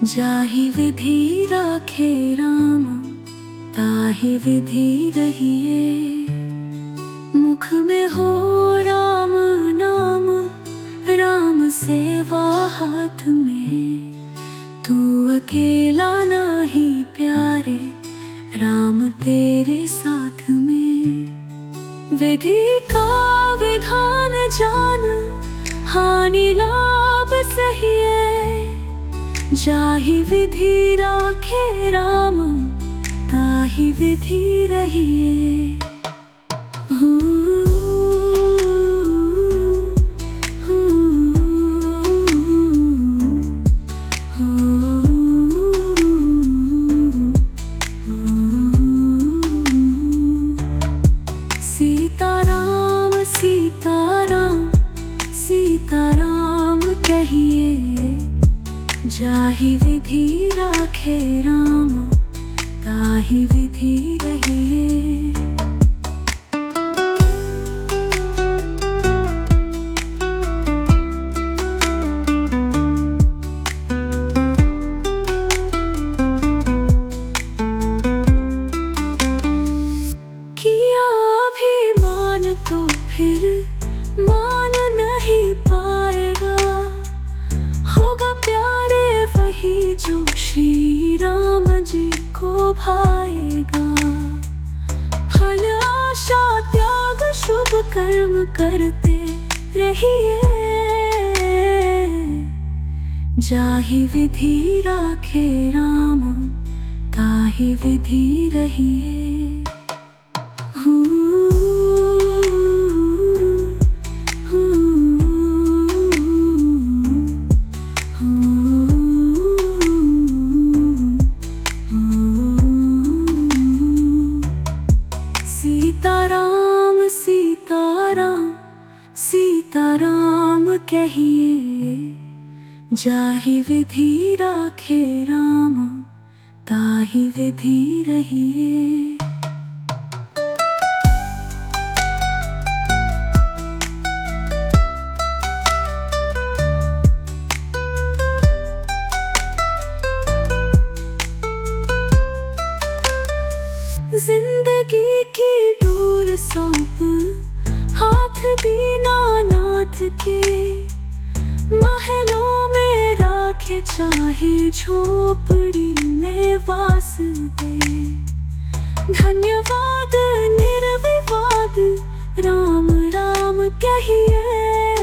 जाहि विधि राखे राम ताहि विधि रहिए। मुख में हो राम नाम, राम सेवा हाथ में। तू अकेला नहीं प्यारे, राम तेरे साथ में। विधि का विधान जान, हानि लाभ सहिए। जाहि विधि राखे राम ताहि विधि रहिए। सीताराम सीताराम सीताराम कहिए। जाहि विधि राखे राम ताहि विधि रहिए। किया अभिमान तो फिर मान नहीं पाएगा। होगा प्यारे वही जो श्री राम जी को भाएगा। फल आशा त्याग शुभ कर्म करते रहिए। जाहि विधि राखे राम ताहि विधि रहिए। सीताराम सीताराम सीताराम कहिए। जाहि विधि राखे राम ताहि विधि रहिए। जिंदगी की डोर सौंप हाथ दीनानाथ के। महलों में राखे चाहे झोपड़ी में वास दे। धन्यवाद निर्विवाद राम राम कहिए।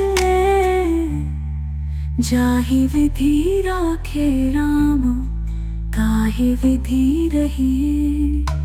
जाहि विधि राखे राम ताहि विधि रहिए।